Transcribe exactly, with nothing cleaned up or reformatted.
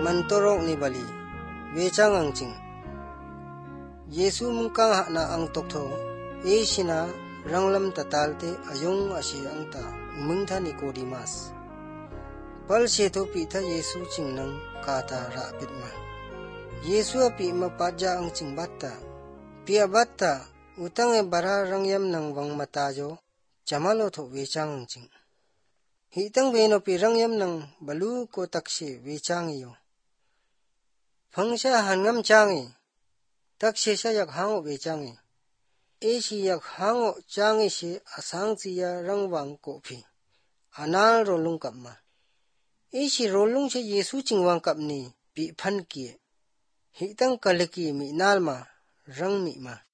mantorok ni bali wechang ang ching Yesu mungkang hakna ang tokto e sina ranglam tatalte ayong asi ang ta umungtha Nicodemus pal seto pitha Yesu chingnang kata ra pitma Yesu api mapadja ang chingbatta pia batta utang e bara rangyam nang wang matajo jamalo tho wechang ang ching hitang beno pi rangyam nang balu ko takshe wechang yo Phangsha hangam changi takshe sa yak hango wechangi Eshi yak hango changi she asang siya rangwang ko phi anal rolung kapma Eshi rolung she Yesu chingwang kapni pi phan kiye hitang kalaki mi nalma rang mi ma